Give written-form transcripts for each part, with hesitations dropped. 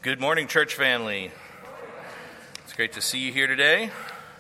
Good morning, church family. It's great to see you here today.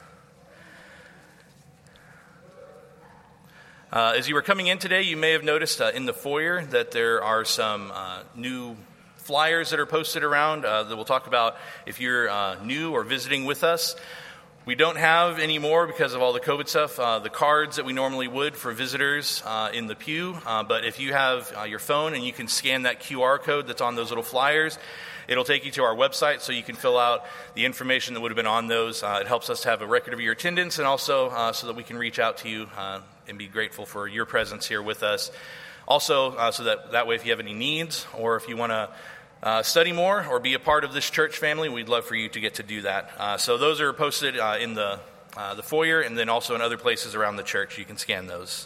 As you were coming in today, you may have noticed in the foyer that there are some new flyers that are posted around that we'll talk about if you're new or visiting with us. We don't have anymore, because of all the COVID stuff, the cards that we normally would for visitors in the pew. But if you have your phone and you can scan that QR code that's on those little flyers, it'll take you to our website so you can fill out the information that would have been on those. It helps us to have a record of your attendance, and also so that we can reach out to you and be grateful for your presence here with us. Also, so that way if you have any needs, or if you want to study more or be a part of this church family, we'd love for you to get to do that. So those are posted in the foyer, and then also in other places around the church. You can scan those.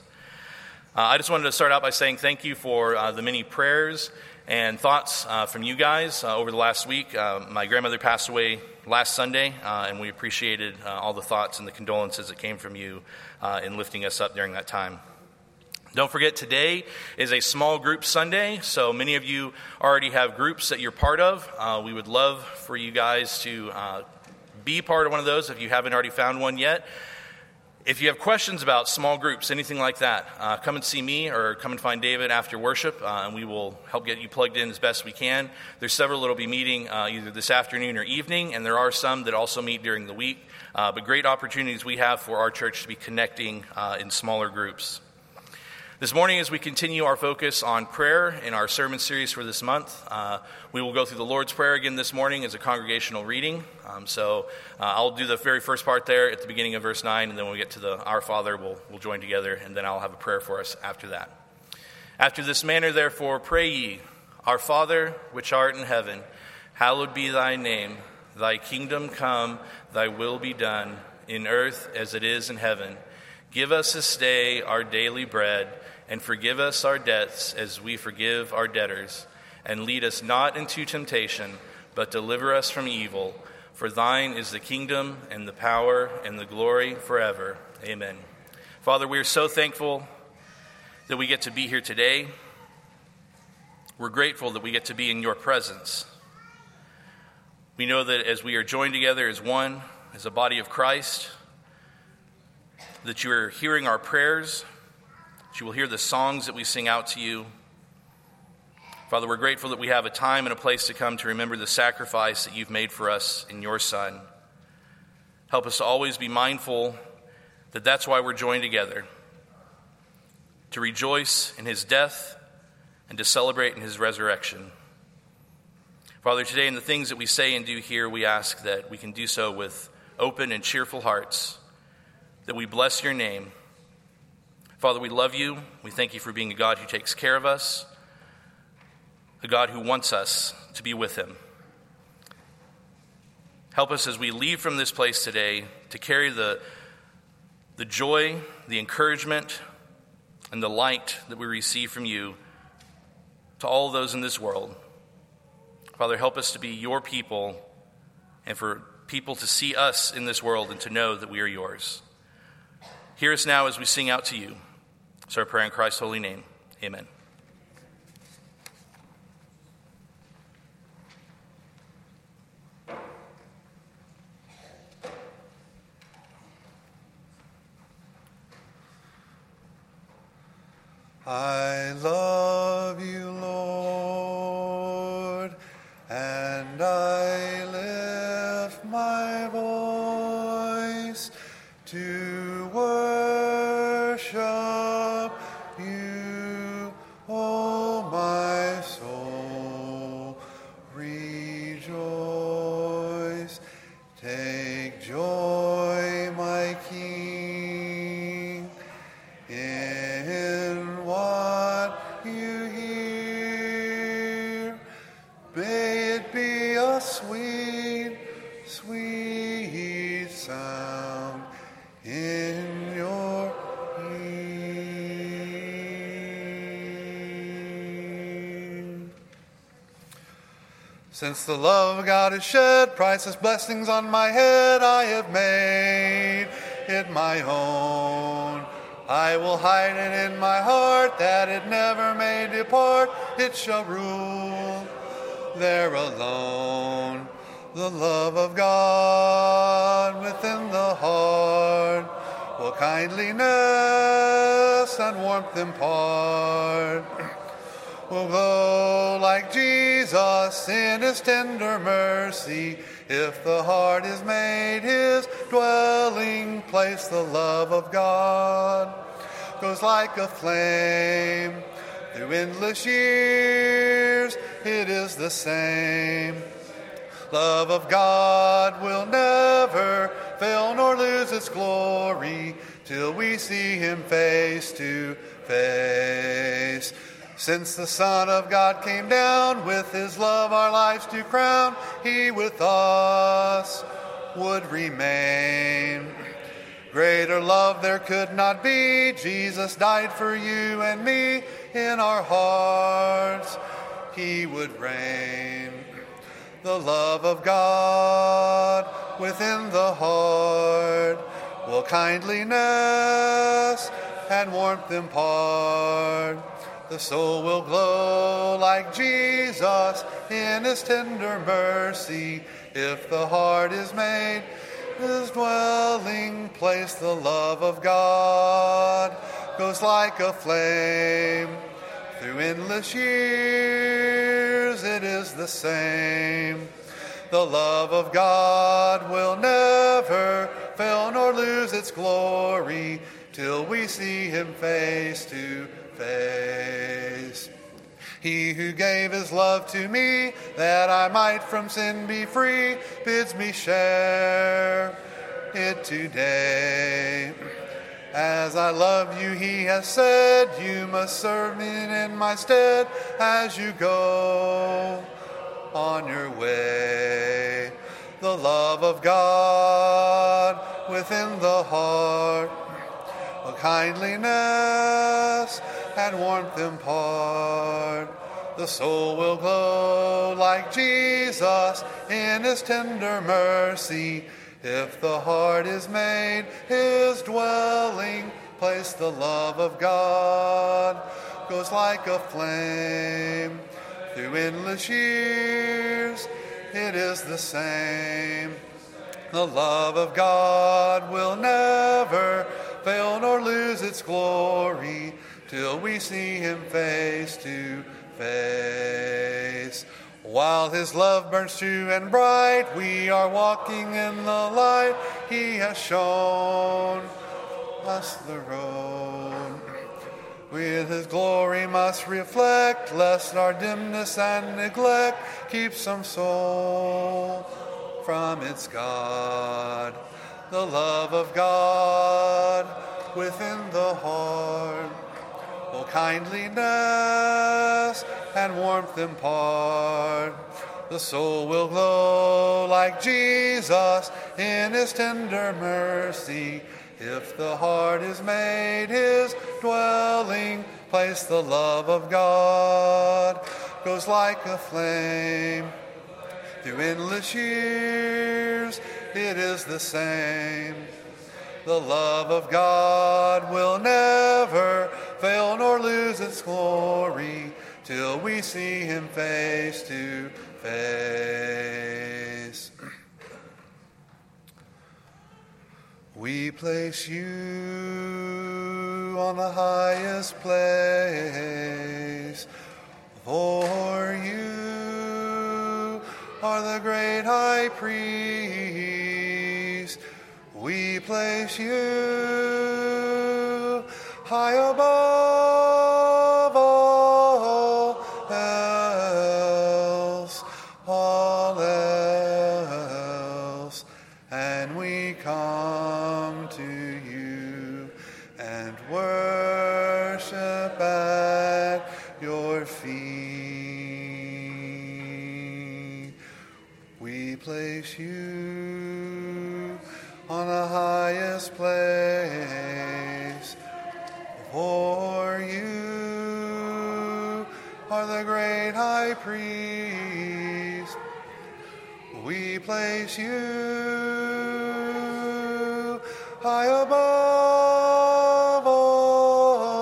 I just wanted to start out by saying thank you for the many prayers and thoughts from you guys over the last week. My grandmother passed away last Sunday, and we appreciated all the thoughts and the condolences that came from you in lifting us up during that time. Don't forget, today is a small group Sunday, so many of you already have groups that you're part of. We would love for you guys to be part of one of those if you haven't already found one yet. If you have questions about small groups, anything like that, come and see me or come and find David after worship, and we will help get you plugged in as best we can. There's several that will be meeting either this afternoon or evening, and there are some that also meet during the week. But great opportunities we have for our church to be connecting in smaller groups. This morning, as we continue our focus on prayer in our sermon series for this month, we will go through the Lord's Prayer again this morning as a congregational reading. So I'll do the very first part there at the beginning of verse 9, and then when we get to the Our Father, we'll join together, and then I'll have a prayer for us after that. After this manner, therefore, pray ye, Our Father, which art in heaven, hallowed be thy name. Thy kingdom come, thy will be done, in earth as it is in heaven. Give us this day our daily bread, and forgive us our debts as we forgive our debtors. And lead us not into temptation, but deliver us from evil. For thine is the kingdom and the power and the glory forever. Amen. Father, we are so thankful that we get to be here today. We're grateful that we get to be in your presence. We know that as we are joined together as one, as a body of Christ, that you are hearing our prayers, that you will hear the songs that we sing out to you. Father, we're grateful that we have a time and a place to come to remember the sacrifice that you've made for us in your Son. Help us to always be mindful that that's why we're joined together, to rejoice in his death and to celebrate in his resurrection. Father, today in the things that we say and do here, we ask that we can do so with open and cheerful hearts, that we bless your name. Father, we love you. We thank you for being a God who takes care of us, a God who wants us to be with him. Help us as we leave from this place today to carry the joy, the encouragement, and the light that we receive from you to all those in this world. Father, help us to be your people, and for people to see us in this world and to know that we are yours. Hear us now as we sing out to you. It's our prayer in Christ's holy name. Amen. I love you, Lord, and I lift my voice to worship you, O my soul, rejoice. Take joy, my King, in what you hear. May it be a sweet, sweet sound in your ear. Since the love of God is shed, priceless blessings on my head, I have made it my own. I will hide it in my heart, that it never may depart. It shall rule there alone. The love of God within the heart will kindliness and warmth impart. Will glow like Jesus in his tender mercy, if the heart is made his dwelling place. The love of God goes like a flame through endless years, it is the same. Love of God will never fail nor lose its glory till we see him face to face. Since the Son of God came down with his love our lives to crown, he with us would remain. Greater love there could not be. Jesus died for you and me. In our hearts he would reign. The love of God within the heart will kindliness and warmth impart. The soul will glow like Jesus in his tender mercy, if the heart is made his dwelling place. The love of God goes like a flame through endless years, it is the same. The love of God will never fail nor lose its glory till we see him face to face. He who gave his love to me, that I might from sin be free, bids me share it today. As I love you, he has said, you must serve me in my stead as you go on your way. The love of God within the heart will kindliness and warmth impart. The soul will glow like Jesus in his tender mercy, if the heart is made his dwelling place. The love of God goes like a flame through endless years, it is the same. The love of God will never fail nor lose its glory till we see him face to face. While his love burns true and bright, we are walking in the light. He has shown us the road. With his glory must reflect, lest our dimness and neglect keep some soul from its God. The love of God within the heart will kindliness and warmth impart. The soul will glow like Jesus in his tender mercy, if the heart is made his dwelling place. The love of God goes like a flame through endless years, it is the same. The love of God will never fail nor lose its glory till we see him face to face. We place you on the highest place, for you are the great high priest. We place you high above all else, and we come to you and worship at your feet. We place you on the highest place, for you are the great high priest. We place you high above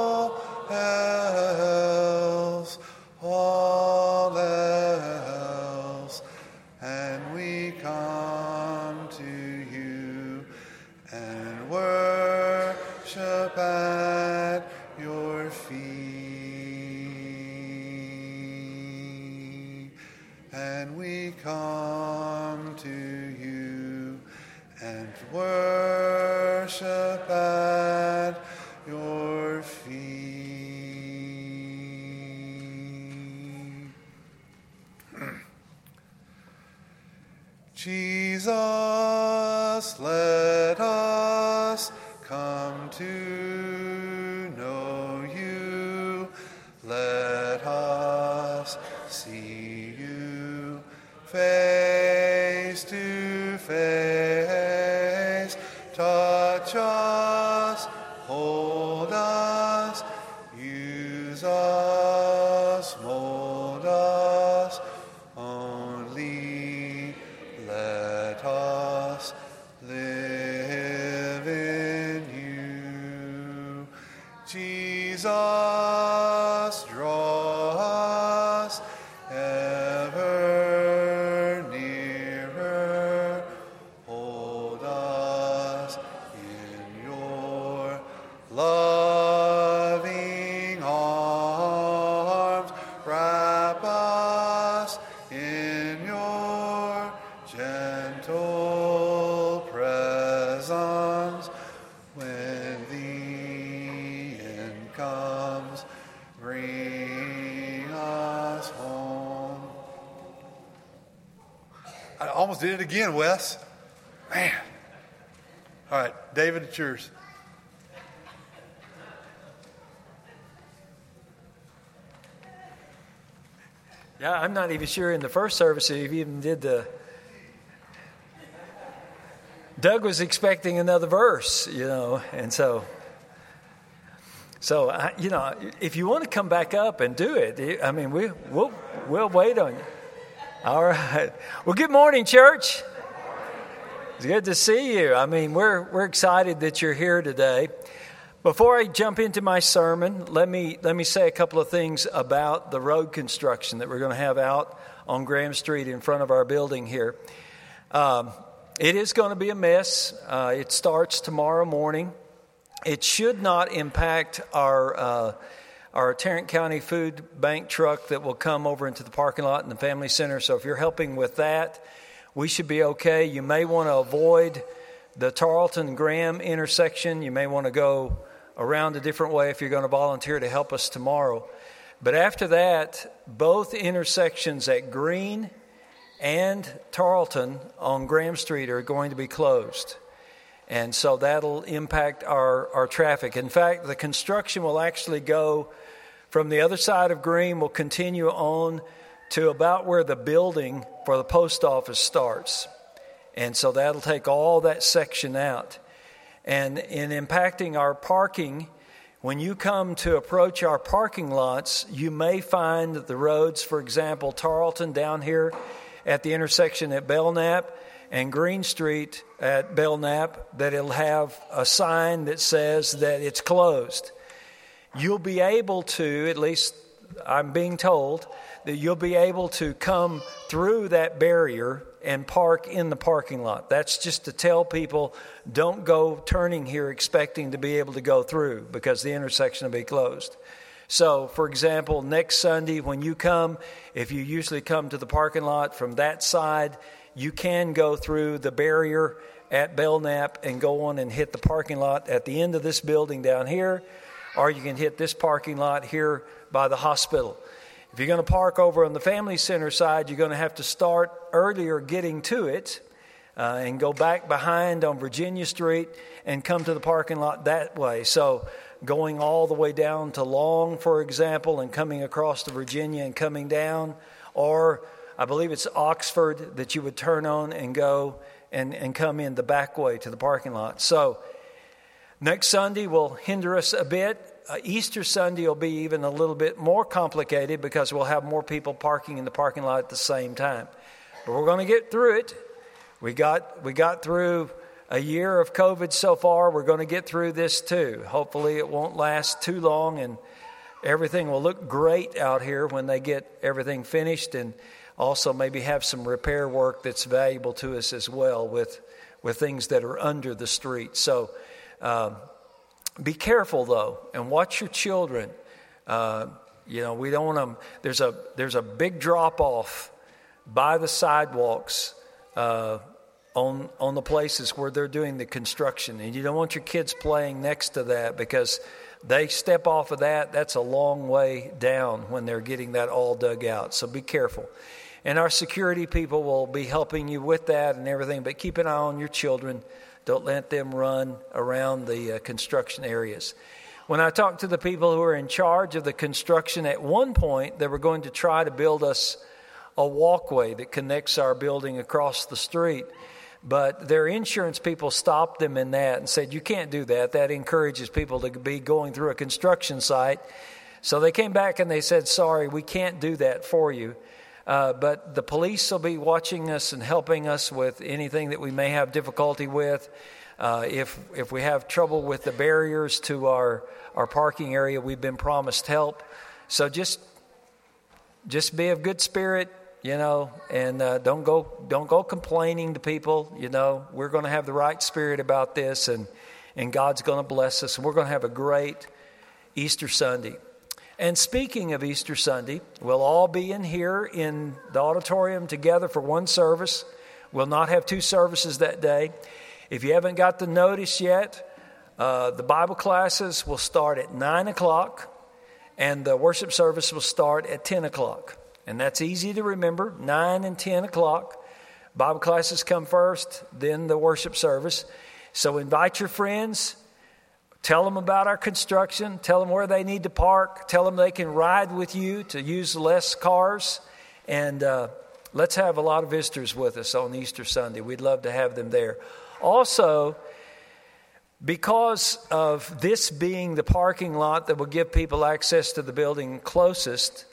all else, worship at your feet. And we come to you and worship at your feet. Jesus, let us come to know you. Let us see you face to face. Touch us, hold us, use us, mold us. Only let us live in you. Jesus, draw us ever nearer. Hold us in your loving arms. Wrap us in your gentle presence. When the end comes, bring us home. I almost did it again, Wes. Man. All right, David, it's yours. Yeah, I'm not even sure in the first service if you even did the... Doug was expecting another verse, and so if you want to come back up and do it, I mean, we'll wait on you. All right. Well, good morning, church. It's good to see you. I mean, we're excited that you're here today. Before I jump into my sermon, let me say a couple of things about the road construction that we're going to have out on Graham Street in front of our building here. It is going to be a mess. It starts tomorrow morning. It should not impact our Tarrant County Food Bank truck that will come over into the parking lot in the Family Center. So if you're helping with that, we should be okay. You may want to avoid the Tarleton-Graham intersection. You may want to go around a different way if you're going to volunteer to help us tomorrow. But after that, both intersections at Green and Tarleton on Graham Street are going to be closed. And so that'll impact our traffic. In fact, the construction will actually go from the other side of Green, will continue on to about where the building for the post office starts. And so that'll take all that section out. And in impacting our parking, when you come to approach our parking lots, you may find that the roads, for example, Tarleton down here at the intersection at Belknap and Green Street at Belknap, that it'll have a sign that says that it's closed. You'll be able to, at least I'm being told, that you'll be able to come through that barrier and park in the parking lot. That's just to tell people, don't go turning here expecting to be able to go through, because the intersection will be closed. So, for example, next Sunday when you come, if you usually come to the parking lot from that side, you can go through the barrier at Belknap and go on and hit the parking lot at the end of this building down here, or you can hit this parking lot here by the hospital. If you're going to park over on the Family Center side, you're going to have to start earlier getting to it and go back behind on Virginia Street and come to the parking lot that way. So going all the way down to Long, for example, and coming across to Virginia and coming down, or I believe it's Oxford that you would turn on and go and come in the back way to the parking lot. So next Sunday will hinder us a bit. Easter Sunday will be even a little bit more complicated because we'll have more people parking in the parking lot at the same time. But we're going to get through it. We got through a year of COVID so far. We're going to get through this too. Hopefully it won't last too long and everything will look great out here when they get everything finished, and also maybe have some repair work that's valuable to us as well with things that are under the street. So Be careful though, and watch your children. We don't want them. There's a big drop off by the sidewalks on the places where they're doing the construction, and you don't want your kids playing next to that, because they step off of that. That's a long way down when they're getting that all dug out. So be careful. And our security people will be helping you with that and everything, but keep an eye on your children. Don't let them run around the construction areas. When I talked to the people who are in charge of the construction, at one point they were going to try to build us a walkway that connects our building across the street. But their insurance people stopped them in that and said, you can't do that. That encourages people to be going through a construction site. So they came back and they said, sorry, we can't do that for you. But the police will be watching us and helping us with anything that we may have difficulty with. If we have trouble with the barriers to our parking area, we've been promised help. So just be of good spirit, and don't go complaining to people. We're going to have the right spirit about this, and God's going to bless us, and we're going to have a great Easter Sunday. And speaking of Easter Sunday, we'll all be in here in the auditorium together for one service. We'll not have two services that day. If you haven't got the notice yet, the Bible classes will start at 9 o'clock, and the worship service will start at 10 o'clock. And that's easy to remember, 9 and 10 o'clock. Bible classes come first, then the worship service. So invite your friends. Tell them about our construction. Tell them where they need to park. Tell them they can ride with you to use less cars. And let's have a lot of visitors with us on Easter Sunday. We'd love to have them there. Also, because of this being the parking lot that will give people access to the building closest,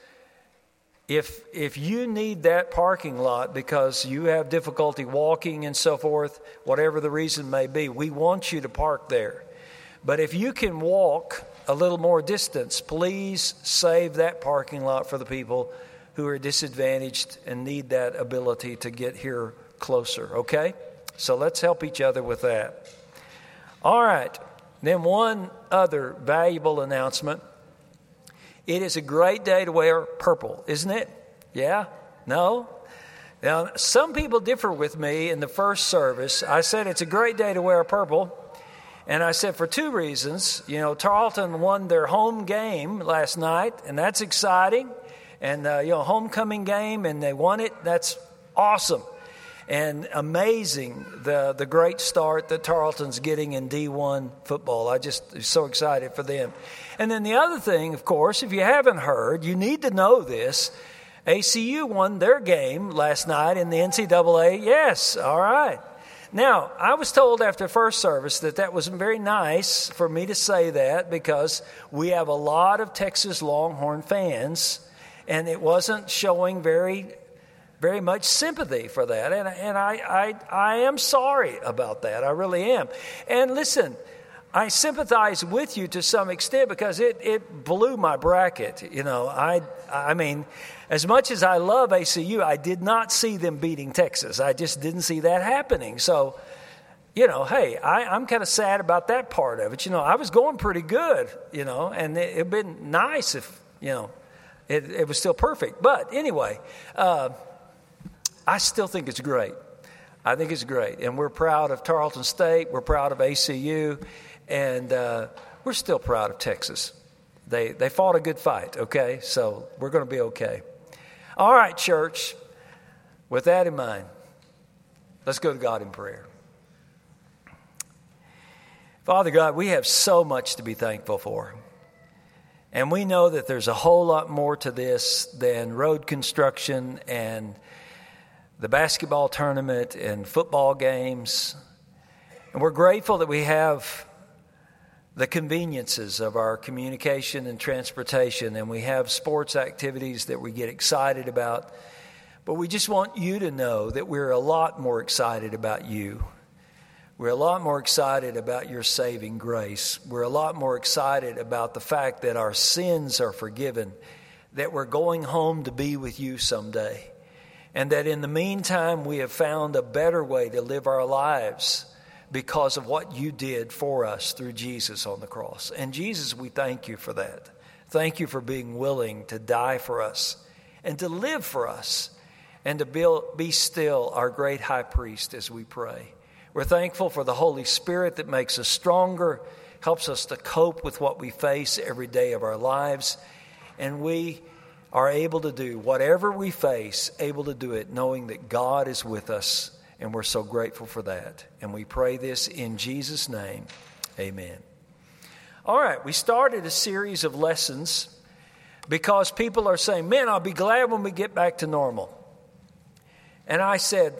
if you need that parking lot because you have difficulty walking and so forth, whatever the reason may be, we want you to park there. But if you can walk a little more distance, please save that parking lot for the people who are disadvantaged and need that ability to get here closer, okay? So let's help each other with that. All right, then one other valuable announcement. It is a great day to wear purple, isn't it? Yeah? No? Now, some people differ with me in the first service. I said it's a great day to wear purple. And I said for two reasons. Tarleton won their home game last night, and that's exciting. And, homecoming game, and they won it. That's awesome. And amazing, the great start that Tarleton's getting in D1 football. I just am so excited for them. And then the other thing, of course, if you haven't heard, you need to know this. ACU won their game last night in the NCAA. Yes, all right. Now, I was told after first service that wasn't very nice for me to say that, because we have a lot of Texas Longhorn fans, and it wasn't showing very much sympathy for that. And I am sorry about that. I really am. And listen, I sympathize with you to some extent because it blew my bracket. I mean, as much as I love ACU, I did not see them beating Texas. I just didn't see that happening. So, hey, I'm kind of sad about that part of it. I was going pretty good, and it'd been nice if, it was still perfect. But anyway, I still think it's great. I think it's great. And we're proud of Tarleton State. We're proud of ACU. And we're still proud of Texas. They fought a good fight, okay? So we're going to be okay. All right, church. With that in mind, let's go to God in prayer. Father God, we have so much to be thankful for. And we know that there's a whole lot more to this than road construction and the basketball tournament and football games. And we're grateful that we have the conveniences of our communication and transportation, and we have sports activities that we get excited about. But we just want you to know that we're a lot more excited about you. We're a lot more excited about your saving grace. We're a lot more excited about the fact that our sins are forgiven, that we're going home to be with you someday, and that in the meantime we have found a better way to live our lives because of what you did for us through Jesus on the cross. And Jesus, we thank you for that. Thank you for being willing to die for us and to live for us and to be still our great high priest as we pray. We're thankful for the Holy Spirit that makes us stronger, helps us to cope with what we face every day of our lives, and we are able to do whatever we face, able to do it knowing that God is with us, and we're so grateful for that. And we pray this in Jesus' name. Amen. All right, we started a series of lessons because people are saying, man, I'll be glad when we get back to normal. And I said,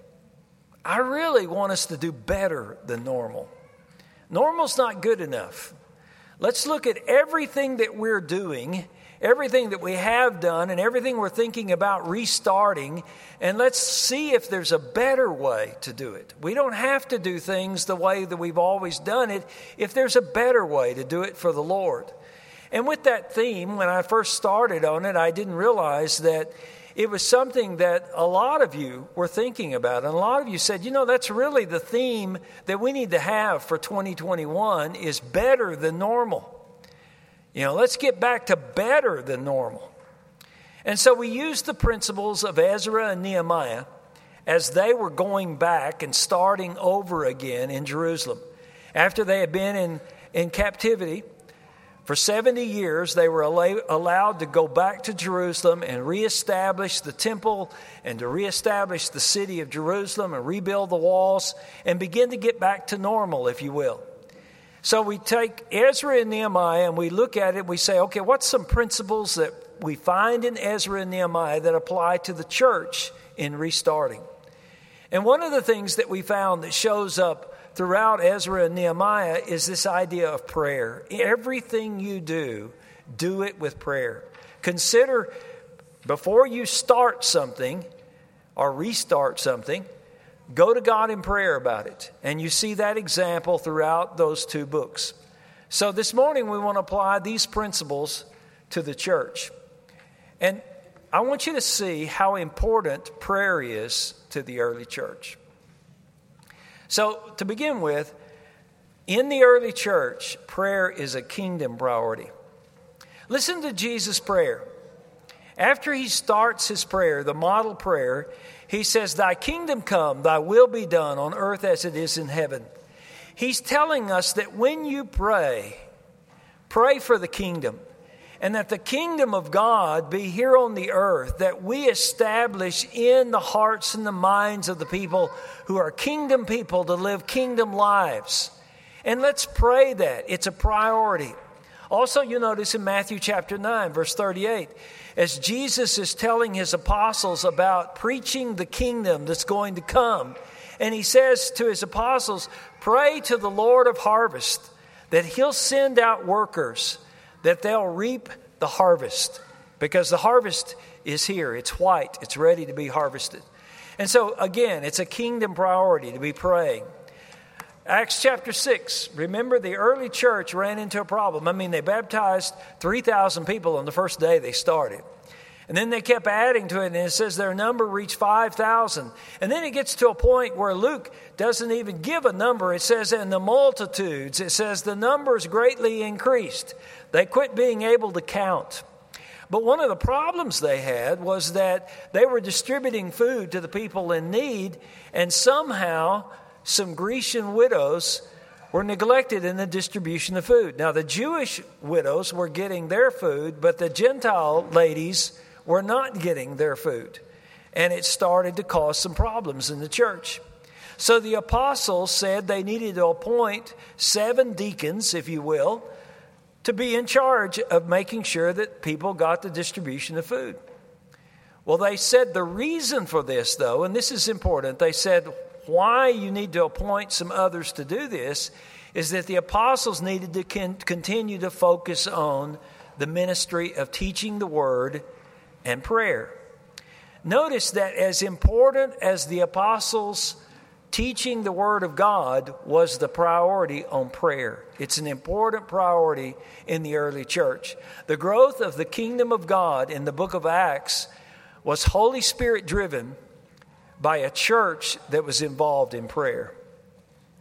I really want us to do better than normal. Normal's not good enough. Let's look at everything that we're doing, everything that we have done, and everything we're thinking about restarting, and let's see if there's a better way to do it. We don't have to do things the way that we've always done it if there's a better way to do it for the Lord. And with that theme, when I first started on it, I didn't realize that it was something that a lot of you were thinking about. And a lot of you said, that's really the theme that we need to have for 2021 is better than normal. Let's get back to better than normal. And so we used the principles of Ezra and Nehemiah as they were going back and starting over again in Jerusalem. After they had been in captivity for 70 years, they were allowed to go back to Jerusalem and reestablish the temple and to reestablish the city of Jerusalem and rebuild the walls and begin to get back to normal, if you will. So we take Ezra and Nehemiah and we look at it, we say, okay, what's some principles that we find in Ezra and Nehemiah that apply to the church in restarting? And one of the things that we found that shows up throughout Ezra and Nehemiah is this idea of prayer. Everything you do, do it with prayer. Consider before you start something or restart something, go to God in prayer about it. And you see that example throughout those two books. So this morning we want to apply these principles to the church. And I want you to see how important prayer is to the early church. So to begin with, in the early church, prayer is a kingdom priority. Listen to Jesus' prayer. After he starts his prayer, the model prayer, he says, "Thy kingdom come, thy will be done on earth as it is in heaven." He's telling us that when you pray, pray for the kingdom. And that the kingdom of God be here on the earth, that we establish in the hearts and the minds of the people who are kingdom people to live kingdom lives. And let's pray that. It's a priority. Also, you notice in Matthew chapter 9, verse 38, as Jesus is telling his apostles about preaching the kingdom that's going to come, and he says to his apostles, pray to the Lord of harvest that he'll send out workers, that they'll reap the harvest, because the harvest is here. It's white. It's ready to be harvested. And so, again, it's a kingdom priority to be praying. Acts chapter 6, remember the early church ran into a problem. I mean, they baptized 3,000 people on the first day they started. And then they kept adding to it, and it says their number reached 5,000. And then it gets to a point where Luke doesn't even give a number. It says, and the multitudes, it says the numbers greatly increased. They quit being able to count. But one of the problems they had was that they were distributing food to the people in need, and somehow some Grecian widows were neglected in the distribution of food. Now, the Jewish widows were getting their food, but the Gentile ladies were not getting their food. And it started to cause some problems in the church. So the apostles said they needed to appoint 7 deacons, if you will, to be in charge of making sure that people got the distribution of food. Well, they said the reason for this, though, and this is important, they said why you need to appoint some others to do this is that the apostles needed to continue to focus on the ministry of teaching the word and prayer. Notice that as important as the apostles teaching the word of God was the priority on prayer. It's an important priority in the early church. The growth of the kingdom of God in the book of Acts was Holy Spirit driven by a church that was involved in prayer.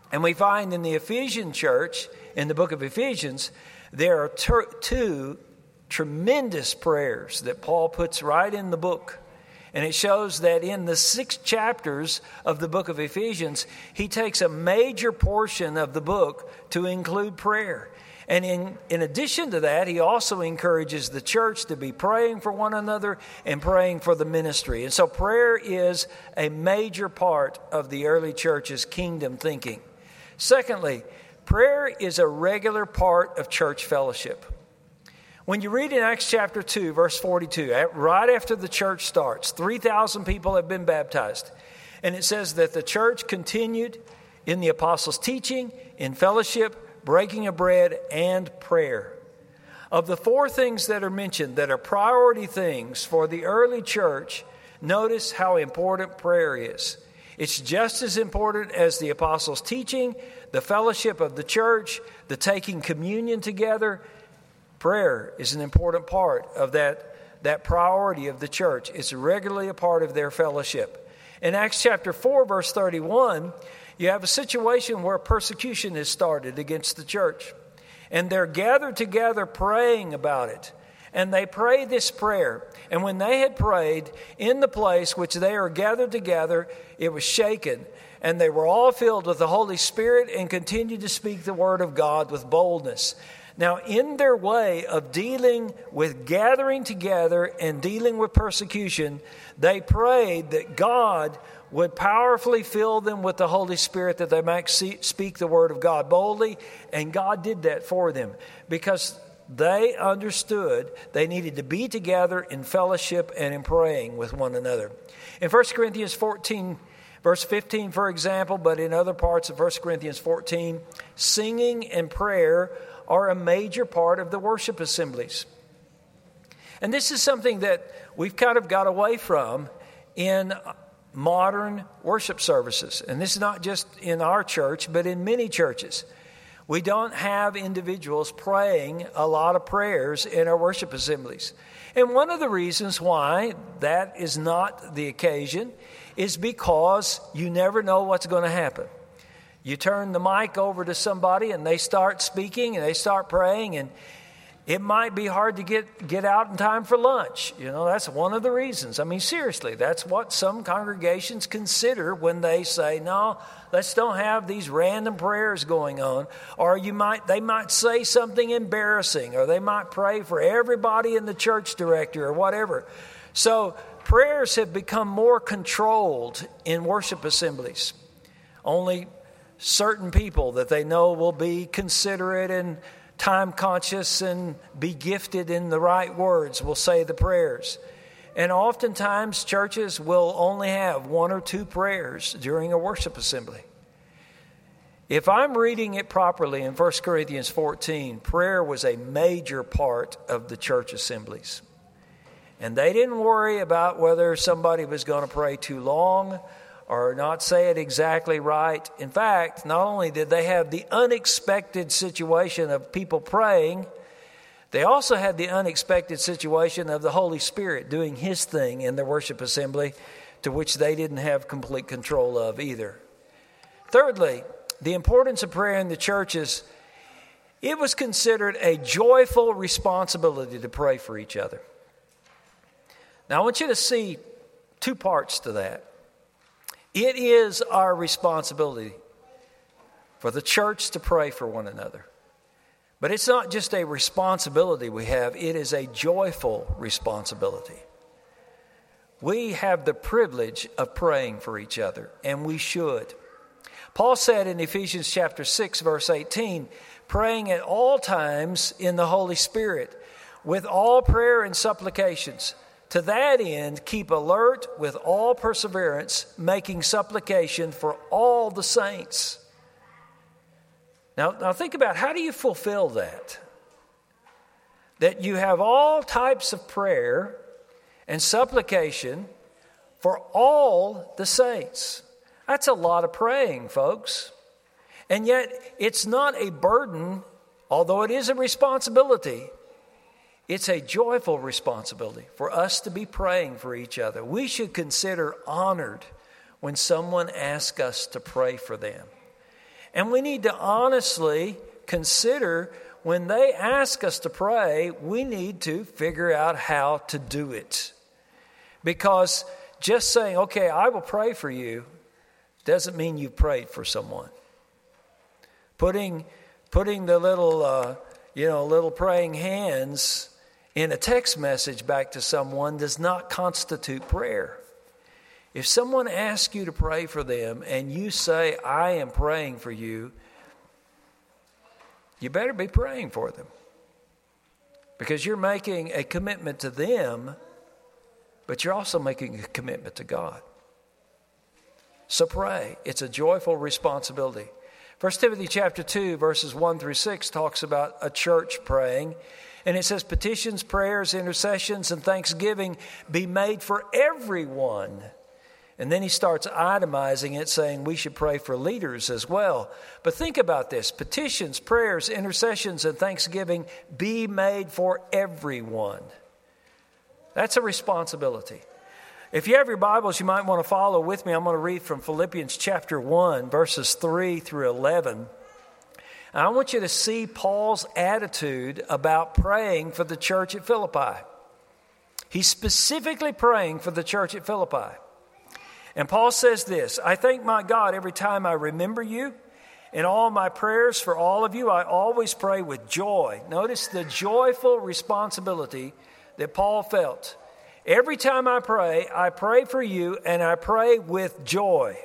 And we find in the Ephesian church, in the book of Ephesians, there are two tremendous prayers that Paul puts right in the book. And it shows that in the 6 chapters of the book of Ephesians, he takes a major portion of the book to include prayer. And in addition to that, he also encourages the church to be praying for one another and praying for the ministry. And so prayer is a major part of the early church's kingdom thinking. Secondly, prayer is a regular part of church fellowship. When you read in Acts chapter 2, verse 42, right after the church starts, 3,000 people have been baptized. And it says that the church continued in the apostles' teaching, in fellowship, breaking of bread, and prayer. Of the 4 things that are mentioned that are priority things for the early church, notice how important prayer is. It's just as important as the apostles' teaching, the fellowship of the church, the taking communion together. Prayer is an important part of that priority of the church. It's regularly a part of their fellowship. In Acts chapter 4, verse 31, you have a situation where persecution has started against the church. And they're gathered together praying about it. And they pray this prayer. And when they had prayed, in the place which they are gathered together, it was shaken. And they were all filled with the Holy Spirit and continued to speak the word of God with boldness. Now, in their way of dealing with gathering together and dealing with persecution, they prayed that God would powerfully fill them with the Holy Spirit that they might speak the word of God boldly. And God did that for them because they understood they needed to be together in fellowship and in praying with one another. In 1 Corinthians 14, verse 15, for example, but in other parts of 1 Corinthians 14, singing and prayer are a major part of the worship assemblies. And this is something that we've kind of got away from in modern worship services. And this is not just in our church, but in many churches. We don't have individuals praying a lot of prayers in our worship assemblies. And one of the reasons why that is not the occasion is because you never know what's going to happen. You turn the mic over to somebody and they start speaking and they start praying, and it might be hard to get out in time for lunch. You know, that's one of the reasons. I mean, seriously, that's what some congregations consider when they say, no, let's don't have these random prayers going on. Or they might say something embarrassing, or they might pray for everybody in the church directory or whatever. So prayers have become more controlled in worship assemblies. Only certain people that they know will be considerate and time conscious and be gifted in the right words will say the prayers. And oftentimes churches will only have 1 or 2 prayers during a worship assembly. If I'm reading it properly in 1 Corinthians 14, prayer was a major part of the church assemblies. And they didn't worry about whether somebody was going to pray too long or not say it exactly right. In fact, not only did they have the unexpected situation of people praying, they also had the unexpected situation of the Holy Spirit doing His thing in their worship assembly, to which they didn't have complete control of either. Thirdly, the importance of prayer in the churches, it was considered a joyful responsibility to pray for each other. Now, I want you to see 2 parts to that. It is our responsibility for the church to pray for one another. But it's not just a responsibility we have, it is a joyful responsibility. We have the privilege of praying for each other, and we should. Paul said in Ephesians chapter 6, verse 18, praying at all times in the Holy Spirit, with all prayer and supplications. To that end, keep alert with all perseverance, making supplication for all the saints. Now think about, how do you fulfill that? That you have all types of prayer and supplication for all the saints. That's a lot of praying, folks. And yet, it's not a burden, although it is a responsibility. It's a joyful responsibility for us to be praying for each other. We should consider honored when someone asks us to pray for them. And we need to honestly consider when they ask us to pray, we need to figure out how to do it. Because just saying, okay, I will pray for you, doesn't mean you prayed for someone. Putting the little praying hands in a text message back to someone does not constitute prayer. If someone asks you to pray for them and you say, I am praying for you, you better be praying for them. Because you're making a commitment to them, but you're also making a commitment to God. So pray. It's a joyful responsibility. 1 Timothy chapter 2, verses 1 through 6 talks about a church praying. And it says, petitions, prayers, intercessions, and thanksgiving be made for everyone. And then he starts itemizing it, saying we should pray for leaders as well. But think about this. Petitions, prayers, intercessions, and thanksgiving be made for everyone. That's a responsibility. If you have your Bibles, you might want to follow with me. I'm going to read from Philippians chapter 1, verses 3 through 11. And I want you to see Paul's attitude about praying for the church at Philippi. He's specifically praying for the church at Philippi. And Paul says this, I thank my God every time I remember you. In all my prayers for all of you, I always pray with joy. Notice the joyful responsibility that Paul felt. Every time I pray for you, and I pray with joy.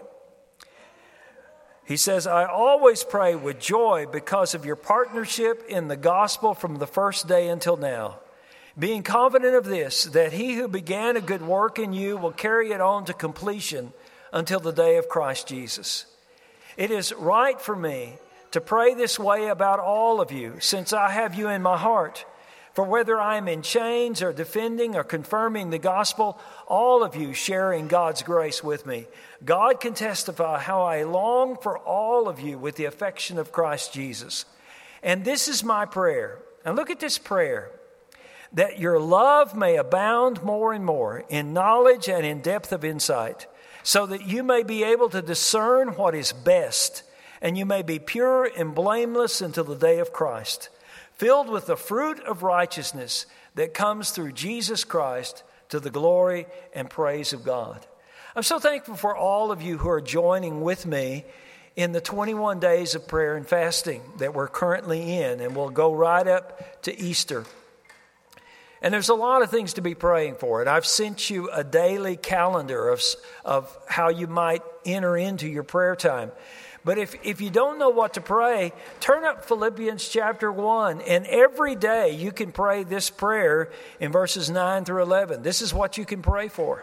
He says, I always pray with joy because of your partnership in the gospel from the first day until now. Being confident of this, that he who began a good work in you will carry it on to completion until the day of Christ Jesus. It is right for me to pray this way about all of you, since I have you in my heart. For whether I am in chains or defending or confirming the gospel, all of you share in God's grace with me. God can testify how I long for all of you with the affection of Christ Jesus. And this is my prayer. And look at this prayer. That your love may abound more and more in knowledge and in depth of insight, so that you may be able to discern what is best, and you may be pure and blameless until the day of Christ, filled with the fruit of righteousness that comes through Jesus Christ to the glory and praise of God. I'm so thankful for all of you who are joining with me in the 21 days of prayer and fasting that we're currently in, and we'll go right up to Easter. And there's a lot of things to be praying for. And I've sent you a daily calendar of how you might enter into your prayer time. But if you don't know what to pray, turn up Philippians chapter 1. And every day you can pray this prayer in verses 9 through 11. This is what you can pray for.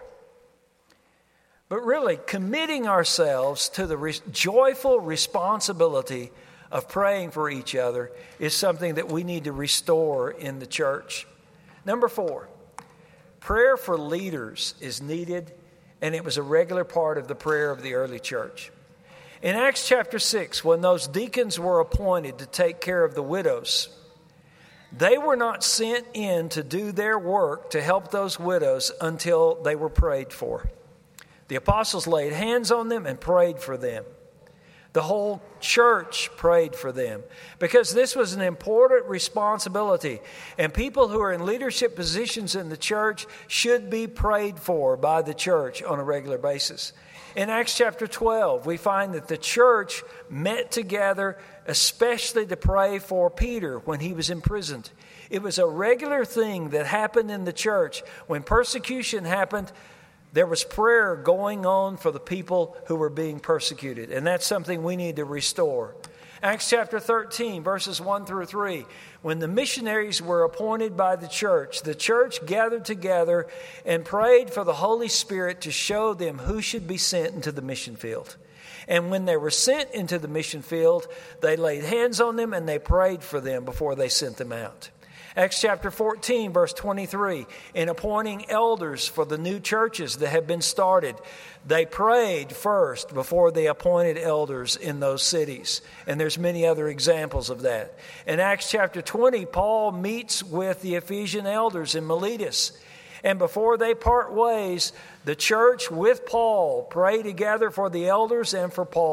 But really, committing ourselves to the joyful responsibility of praying for each other is something that we need to restore in the church. Number 4, prayer for leaders is needed, and it was a regular part of the prayer of the early church. In Acts chapter 6, when those deacons were appointed to take care of the widows, they were not sent in to do their work to help those widows until they were prayed for. The apostles laid hands on them and prayed for them. The whole church prayed for them because this was an important responsibility. And people who are in leadership positions in the church should be prayed for by the church on a regular basis. In Acts chapter 12, we find that the church met together especially to pray for Peter when he was imprisoned. It was a regular thing that happened in the church. When persecution happened, there was prayer going on for the people who were being persecuted. And that's something we need to restore. Acts chapter 13, verses 1 through 3. When the missionaries were appointed by the church gathered together and prayed for the Holy Spirit to show them who should be sent into the mission field. And when they were sent into the mission field, they laid hands on them and they prayed for them before they sent them out. Acts chapter 14, verse 23, in appointing elders for the new churches that have been started, they prayed first before they appointed elders in those cities. And there's many other examples of that. In Acts chapter 20, Paul meets with the Ephesian elders in Miletus. And before they part ways, the church with Paul pray together for the elders and for Paul.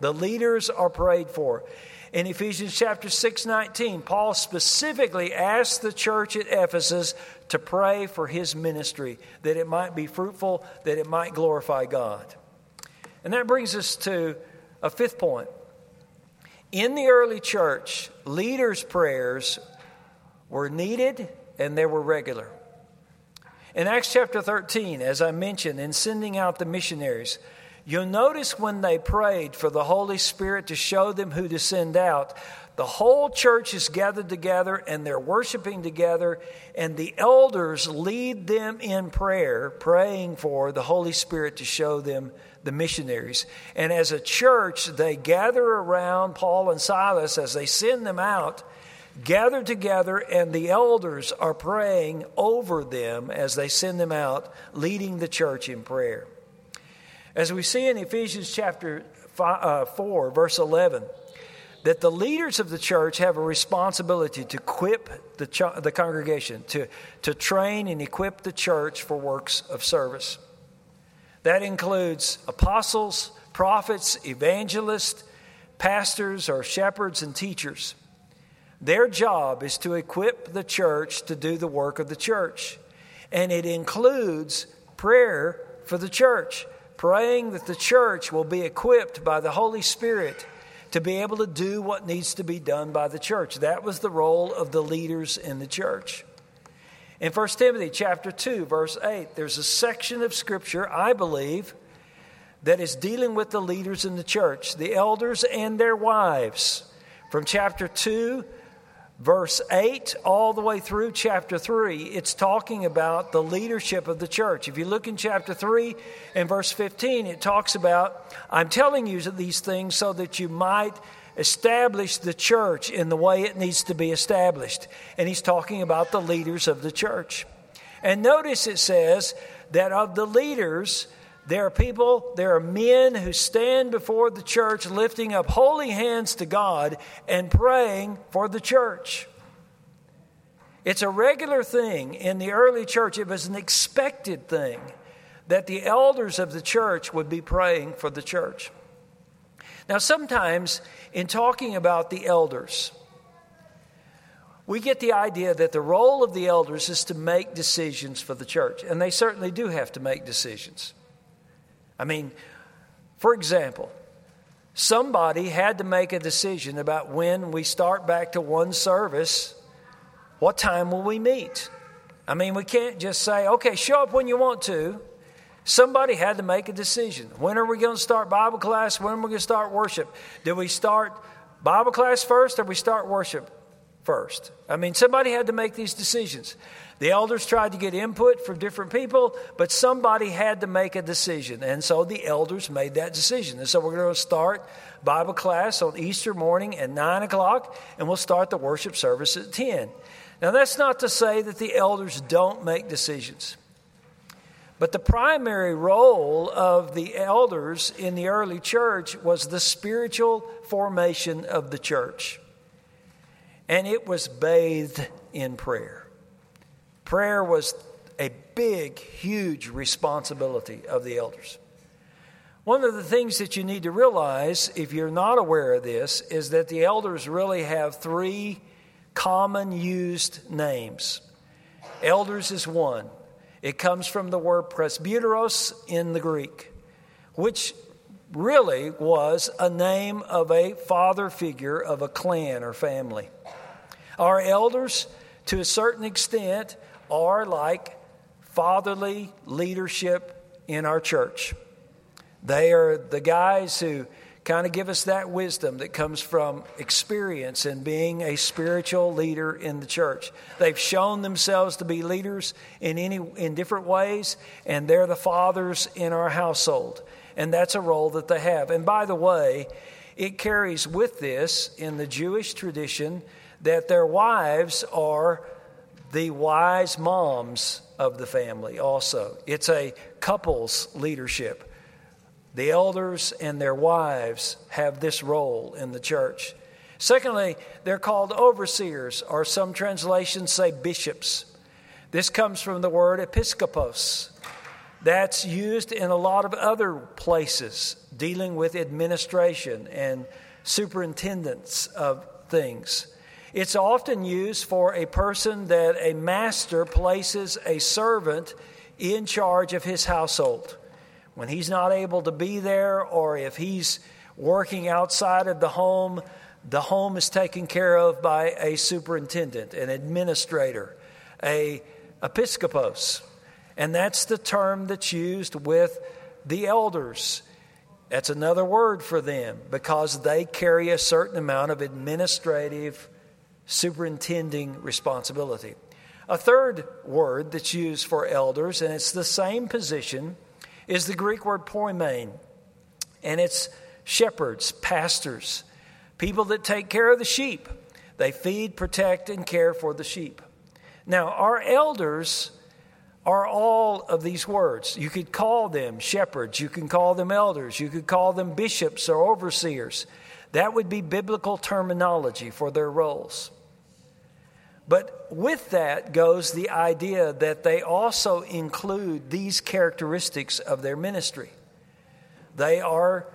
The leaders are prayed for. In Ephesians chapter 6:19, Paul specifically asked the church at Ephesus to pray for his ministry, that it might be fruitful, that it might glorify God. And that brings us to a fifth point. In the early church, leaders' prayers were needed and they were regular. In Acts chapter 13, as I mentioned, in sending out the missionaries, you'll notice when they prayed for the Holy Spirit to show them who to send out, the whole church is gathered together and they're worshiping together, and the elders lead them in prayer, praying for the Holy Spirit to show them the missionaries. And as a church, they gather around Paul and Silas as they send them out, gather together, and the elders are praying over them as they send them out, leading the church in prayer. As we see in Ephesians chapter 4, verse 11, that the leaders of the church have a responsibility to equip the congregation, to train and equip the church for works of service. That includes apostles, prophets, evangelists, pastors, or shepherds and teachers. Their job is to equip the church to do the work of the church. And it includes prayer for the church, praying that the church will be equipped by the Holy Spirit to be able to do what needs to be done by the church. That was the role of the leaders in the church. In 1 Timothy chapter 2, verse 8, there's a section of Scripture, I believe, that is dealing with the leaders in the church, the elders and their wives. From chapter 2, verse 8, all the way through chapter 3, it's talking about the leadership of the church. If you look in chapter 3 and verse 15, it talks about, I'm telling you these things so that you might establish the church in the way it needs to be established. And he's talking about the leaders of the church. And notice it says that of the leaders, there are men who stand before the church lifting up holy hands to God and praying for the church. It's a regular thing in the early church. It was an expected thing that the elders of the church would be praying for the church. Now, sometimes in talking about the elders, we get the idea that the role of the elders is to make decisions for the church, and they certainly do have to make decisions. I mean, for example, somebody had to make a decision about when we start back to one service, what time will we meet? I mean, we can't just say, okay, show up when you want to. Somebody had to make a decision. When are we going to start Bible class? When are we going to start worship? Do we start Bible class first or we start worship first? I mean, somebody had to make these decisions. The elders tried to get input from different people, but somebody had to make a decision. And so the elders made that decision. And so we're going to start Bible class on Easter morning at 9 o'clock, and we'll start the worship service at 10. Now, that's not to say that the elders don't make decisions. But the primary role of the elders in the early church was the spiritual formation of the church. And it was bathed in prayer. Prayer was a big, huge responsibility of the elders. One of the things that you need to realize, if you're not aware of this, is that the elders really have three common used names. Elders is one. It comes from the word presbyteros in the Greek, which really was a name of a father figure of a clan or family. Our elders, to a certain extent, are like fatherly leadership in our church. They are the guys who kind of give us that wisdom that comes from experience and being a spiritual leader in the church. They've shown themselves to be leaders in different ways, and they're the fathers in our household. And that's a role that they have. And by the way, it carries with this in the Jewish tradition that their wives are the wise moms of the family also. It's a couple's leadership. The elders and their wives have this role in the church. Secondly, they're called overseers, or some translations say bishops. This comes from the word episkopos. That's used in a lot of other places, dealing with administration and superintendence of things. It's often used for a person that a master places a servant in charge of his household. When he's not able to be there, or if he's working outside of the home is taken care of by a superintendent, an administrator, a episkopos. And that's the term that's used with the elders. That's another word for them because they carry a certain amount of administrative, superintending responsibility. A third word that's used for elders, and it's the same position, is the Greek word poimen. And it's shepherds, pastors, people that take care of the sheep. They feed, protect, and care for the sheep. Now, our elders are all of these words. You could call them shepherds. You can call them elders. You could call them bishops or overseers. That would be biblical terminology for their roles. But with that goes the idea that they also include these characteristics of their ministry. They are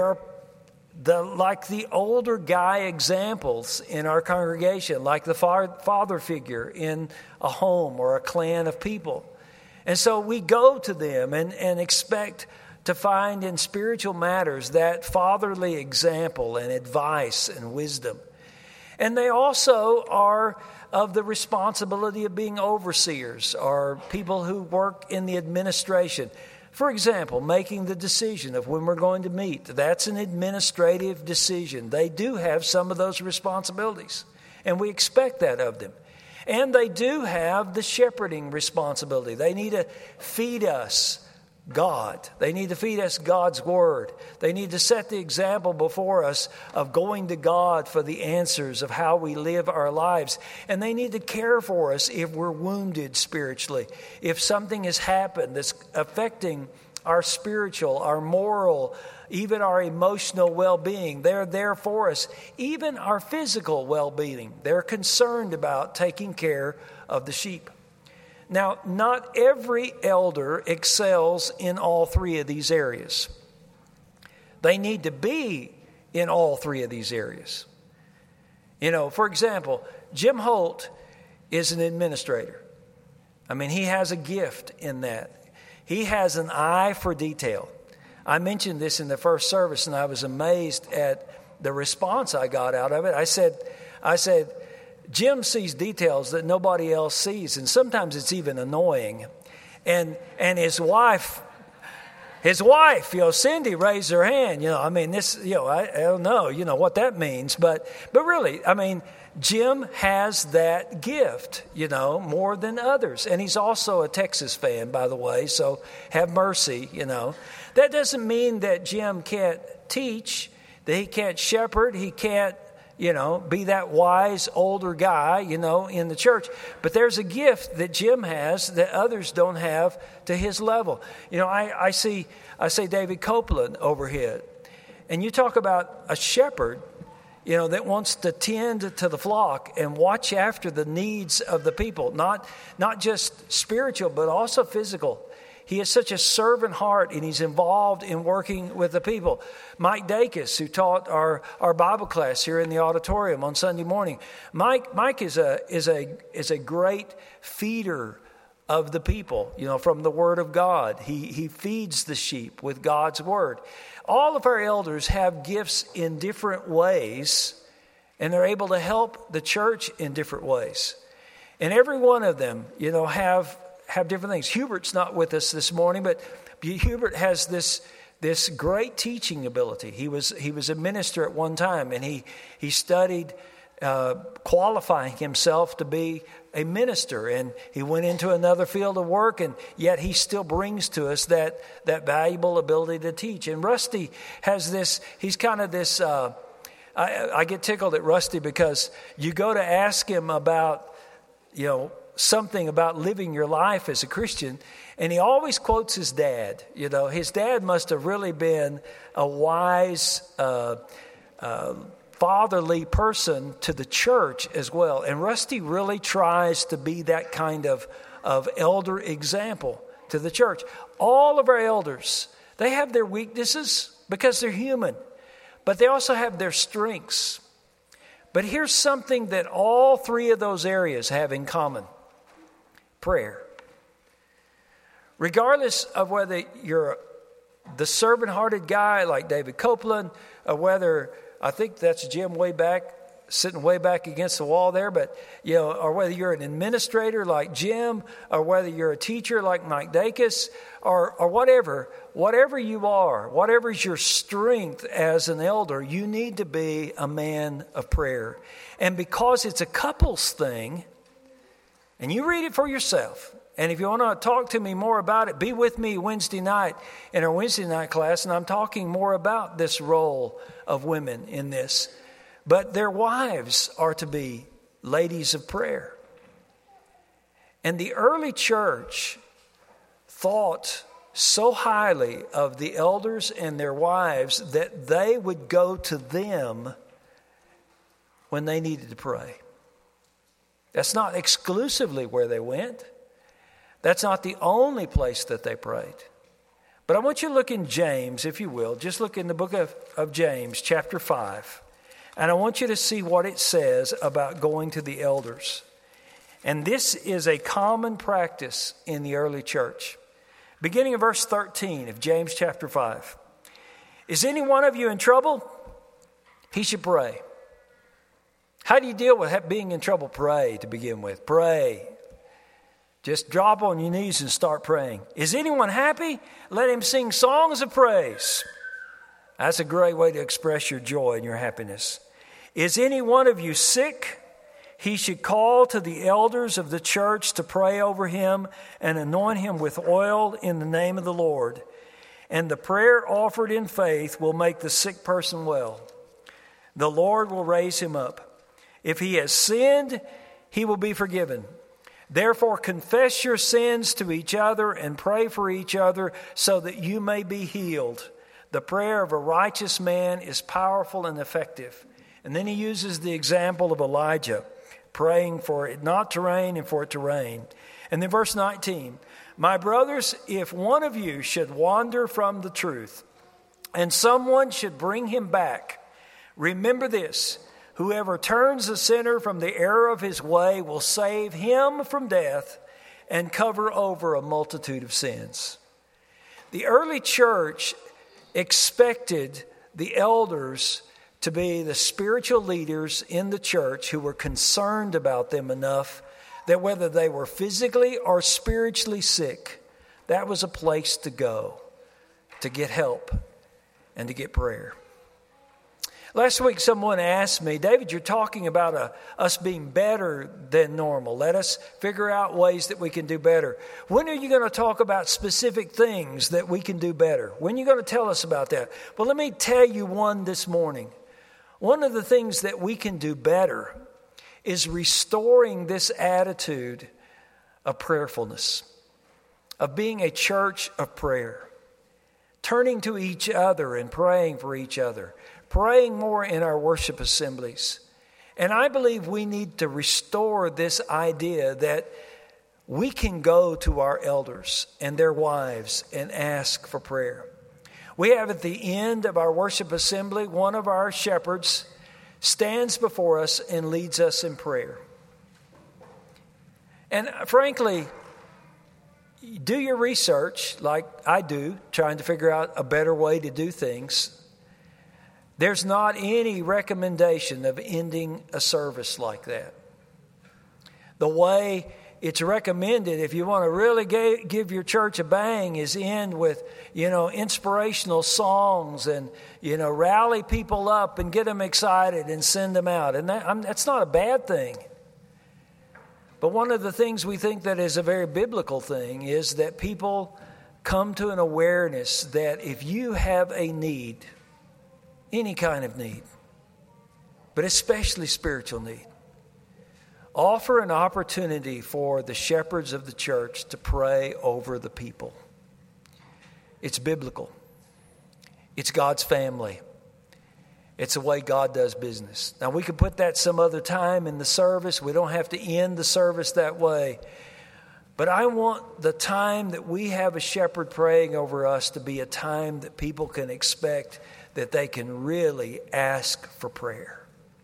like the older guy examples in our congregation, like the father figure in a home or a clan of people. And so we go to them and expect to find in spiritual matters that fatherly example and advice and wisdom. And they also are of the responsibility of being overseers or people who work in the administration. For example, making the decision of when we're going to meet. That's an administrative decision. They do have some of those responsibilities, and we expect that of them. And they do have the shepherding responsibility. They need to feed us God. They need to feed us God's Word. They need to set the example before us of going to God for the answers of how we live our lives. And they need to care for us if we're wounded spiritually. If something has happened that's affecting our spiritual, our moral, even our emotional well-being, they're there for us. Even our physical well-being, they're concerned about taking care of the sheep. Now, not every elder excels in all three of these areas. They need to be in all three of these areas. You know, for example, Jim Holt is an administrator. I mean, he has a gift in that. He has an eye for detail. I mentioned this in the first service, and I was amazed at the response I got out of it. I said, Jim sees details that nobody else sees, and sometimes it's even annoying. And his wife, Cindy raised her hand. I don't know, what that means, but really, Jim has that gift, more than others. And he's also a Texas fan, by the way, so have mercy, That doesn't mean that Jim can't teach, that he can't shepherd, he can't, be that wise older guy, in the church. But there's a gift that Jim has that others don't have to his level. I see David Copeland overhead. And you talk about a shepherd, that wants to tend to the flock and watch after the needs of the people, not just spiritual, but also physical. He has such a servant heart, and he's involved in working with the people. Mike Dacus, who taught our Bible class here in the auditorium on Sunday morning, Mike is a great feeder of the people, from the Word of God. He feeds the sheep with God's Word. All of our elders have gifts in different ways, and they're able to help the church in different ways. And every one of them, have different things. Hubert's not with us this morning, but Hubert has this great teaching ability. He was a minister at one time, and he studied qualifying himself to be a minister, and he went into another field of work, and yet he still brings to us that valuable ability to teach. And Rusty has this. He's kind of this. I get tickled at Rusty because you go to ask him about, something about living your life as a Christian, and he always quotes his dad. His dad must have really been a wise, fatherly person to the church as well. And Rusty really tries to be that kind of elder example to the church. All of our elders, they have their weaknesses because they're human, but they also have their strengths. But here's something that all three of those areas have in common: prayer. Regardless of whether you're the servant-hearted guy like David Copeland, or whether, I think that's Jim way back, sitting way back against the wall there, but or whether you're an administrator like Jim, or whether you're a teacher like Mike Dacus, or whatever you are, whatever is your strength as an elder, you need to be a man of prayer. And because it's a couples thing, and you read it for yourself, and if you want to talk to me more about it, be with me Wednesday night in our Wednesday night class, and I'm talking more about this role of women in this. But their wives are to be ladies of prayer. And the early church thought so highly of the elders and their wives that they would go to them when they needed to pray. That's not exclusively where they went. That's not the only place that they prayed. But I want you to look in James, if you will. Just look in the book of James, chapter 5. And I want you to see what it says about going to the elders. And this is a common practice in the early church. Beginning of verse 13 of James chapter 5. Is any one of you in trouble? He should pray. How do you deal with being in trouble? Pray to begin with. Pray. Just drop on your knees and start praying. Is anyone happy? Let him sing songs of praise. That's a great way to express your joy and your happiness. Is any one of you sick? He should call to the elders of the church to pray over him and anoint him with oil in the name of the Lord. And the prayer offered in faith will make the sick person well. The Lord will raise him up. If he has sinned, he will be forgiven. Therefore, confess your sins to each other and pray for each other so that you may be healed. The prayer of a righteous man is powerful and effective. And then he uses the example of Elijah, praying for it not to rain and for it to rain. And then verse 19, my brothers, if one of you should wander from the truth and someone should bring him back, remember this: whoever turns a sinner from the error of his way will save him from death and cover over a multitude of sins. The early church expected the elders to be the spiritual leaders in the church who were concerned about them enough that whether they were physically or spiritually sick, that was a place to go to get help and to get prayer. Last week, someone asked me, David, you're talking about us being better than normal. Let us figure out ways that we can do better. When are you going to talk about specific things that we can do better? When are you going to tell us about that? Well, let me tell you one this morning. One of the things that we can do better is restoring this attitude of prayerfulness, of being a church of prayer, turning to each other and praying for each other, praying more in our worship assemblies. And I believe we need to restore this idea that we can go to our elders and their wives and ask for prayer. We have at the end of our worship assembly, one of our shepherds stands before us and leads us in prayer. And frankly, do your research like I do, trying to figure out a better way to do things. There's not any recommendation of ending a service like that. The way it's recommended, if you want to really give your church a bang, is end with, inspirational songs and, rally people up and get them excited and send them out. And that's not a bad thing. But one of the things we think that is a very biblical thing is that people come to an awareness that if you have a need, any kind of need, but especially spiritual need, offer an opportunity for the shepherds of the church to pray over the people. It's biblical. It's God's family. It's the way God does business. Now, we could put that some other time in the service. We don't have to end the service that way. But I want the time that we have a shepherd praying over us to be a time that people can expect that they can really ask for prayer.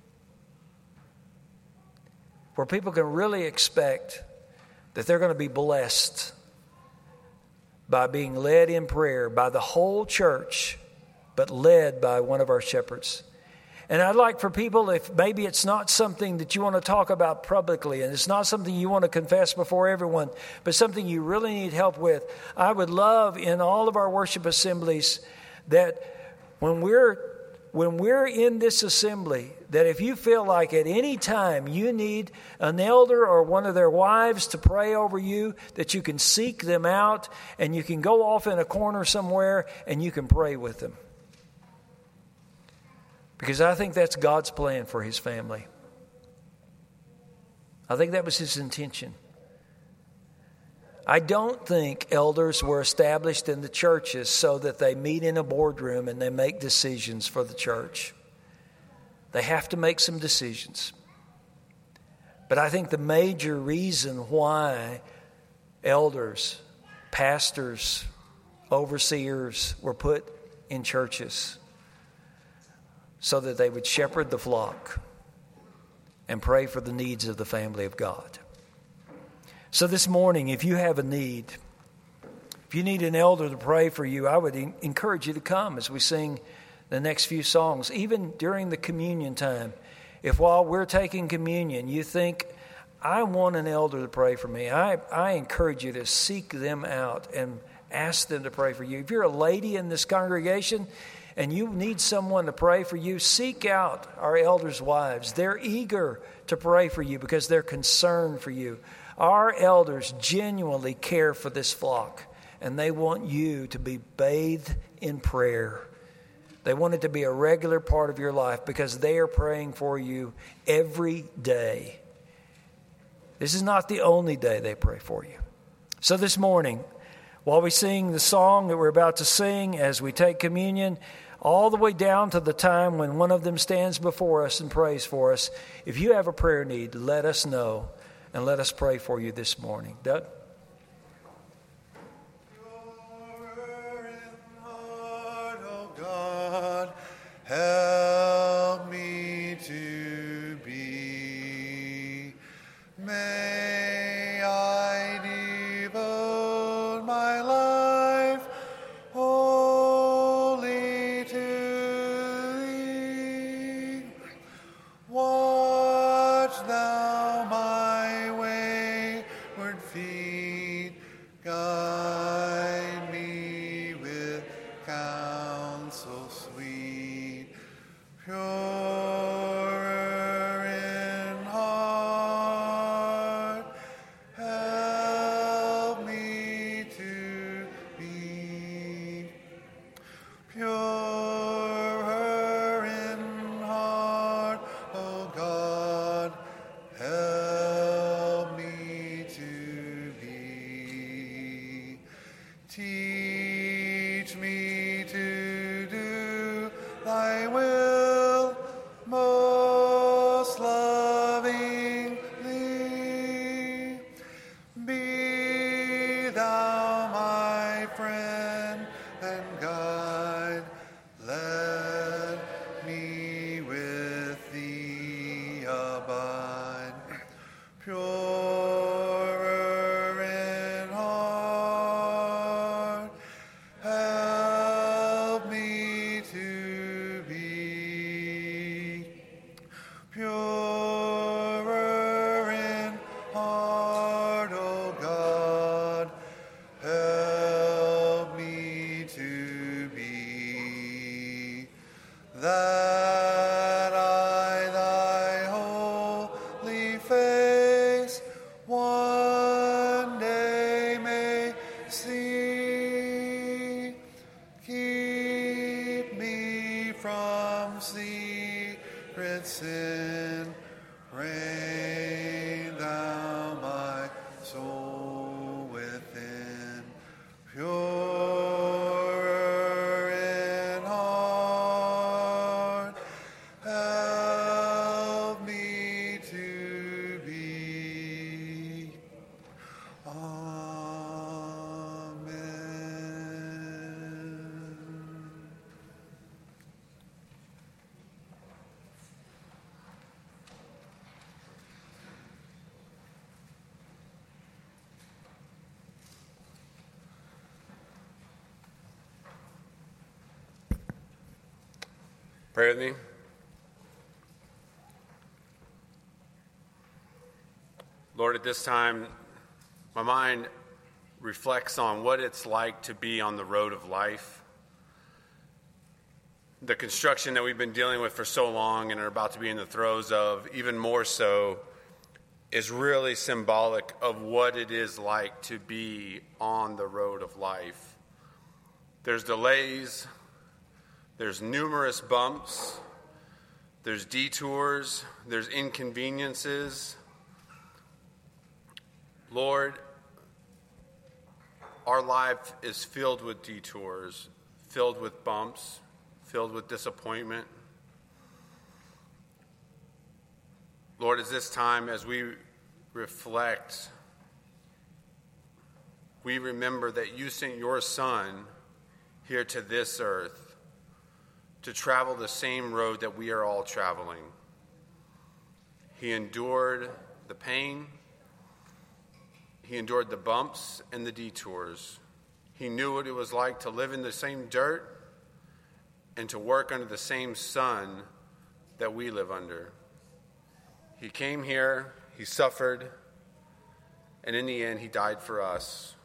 Where people can really expect that they're going to be blessed by being led in prayer by the whole church, but led by one of our shepherds. And I'd like for people, if maybe it's not something that you want to talk about publicly and it's not something you want to confess before everyone, but something you really need help with, I would love in all of our worship assemblies that when we're in this assembly, that if you feel like at any time you need an elder or one of their wives to pray over you, that you can seek them out and you can go off in a corner somewhere and you can pray with them. Because I think that's God's plan for His family. I think that was His intention. I don't think elders were established in the churches so that they meet in a boardroom and they make decisions for the church. They have to make some decisions. But I think the major reason why elders, pastors, overseers were put in churches so that they would shepherd the flock and pray for the needs of the family of God. So this morning, if you have a need, if you need an elder to pray for you, I would encourage you to come as we sing the next few songs, even during the communion time. If while we're taking communion, you think, I want an elder to pray for me, I encourage you to seek them out and ask them to pray for you. If you're a lady in this congregation and you need someone to pray for you, seek out our elders' wives. They're eager to pray for you because they're concerned for you. Our elders genuinely care for this flock, and they want you to be bathed in prayer. They want it to be a regular part of your life because they are praying for you every day. This is not the only day they pray for you. So this morning, while we sing the song that we're about to sing, as we take communion, all the way down to the time when one of them stands before us and prays for us, if you have a prayer need, let us know and let us pray for you this morning. Doug? Help me to be. May I devote my life wholly to Thee. Watch Thou my wayward feet, guide me with counsel sweet. Purer in heart, help me to be. Purer in heart, O God, help me to be. Teach me to do Thy will most lovingly. Be Thou my friend and guide. Let me with Thee abide. Purer in heart, help me to be. Purer in heart, O God, help me to be. That I Thy holy face one day may see. Keep me from secret sin. Reign Thou my soul within. Purer in heart, help me to be. Pray with me. Lord, at this time, my mind reflects on what it's like to be on the road of life. The construction that we've been dealing with for so long and are about to be in the throes of, even more so, is really symbolic of what it is like to be on the road of life. There's delays, there's numerous bumps, there's detours, there's inconveniences. Lord, our life is filled with detours, filled with bumps, filled with disappointment. Lord, at this time, as we reflect, we remember that you sent your Son here to this earth to travel the same road that we are all traveling. He endured the pain. He endured the bumps and the detours. He knew what it was like to live in the same dirt and to work under the same sun that we live under. He came here, he suffered, and in the end, he died for us.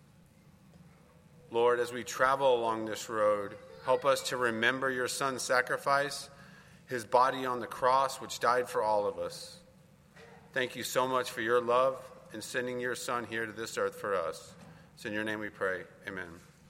Lord, as we travel along this road, help us to remember your Son's sacrifice, his body on the cross, which died for all of us. Thank you so much for your love and sending your Son here to this earth for us. It's in your name we pray. Amen.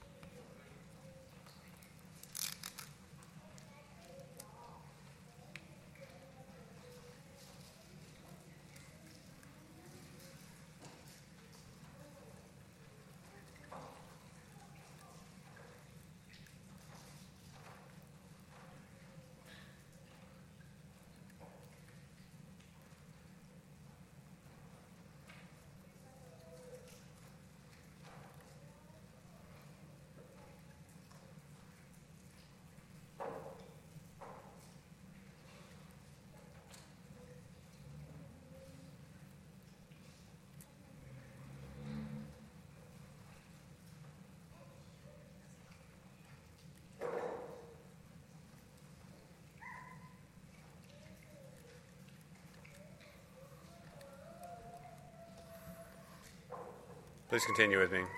Please continue with me.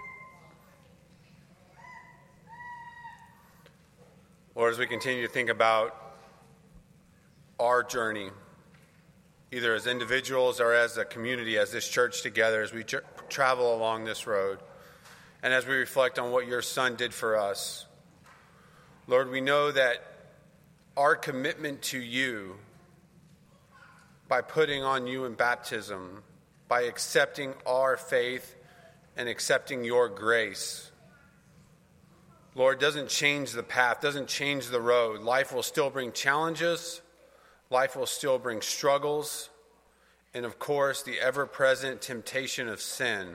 Lord, as we continue to think about our journey, either as individuals or as a community, as this church together, as we travel along this road, and as we reflect on what your Son did for us, Lord, we know that our commitment to you, by putting on you in baptism, by accepting our faith and accepting your grace, Lord, doesn't change the path, doesn't change the road. Life will still bring challenges. Life will still bring struggles. And of course, the ever-present temptation of sin.